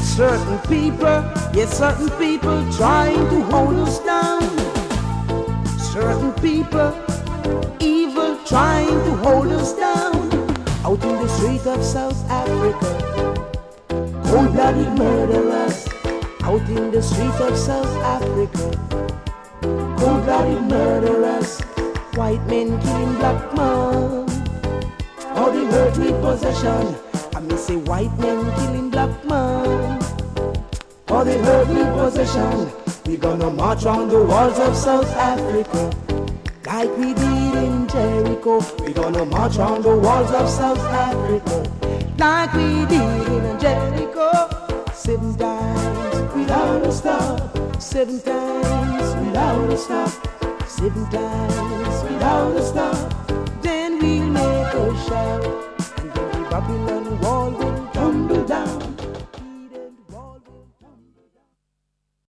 Certain people, yes, certain people trying to hold us down. Certain people, evil trying to hold us down. Out in the street of South Africa, cold-blooded murderers. Out in the street of South Africa, cold-blooded murderers. White men killing black man. All the earthly possession. I may say white men killing black man. For the earthly possession, we gonna march on the walls of South Africa, like we did in Jericho. We gonna march on the walls of South Africa, like we did in Jericho. 7 times without a stop. 7 times without a stop. 7 times without a stop. Then we'll make a shout, and then we Babylon.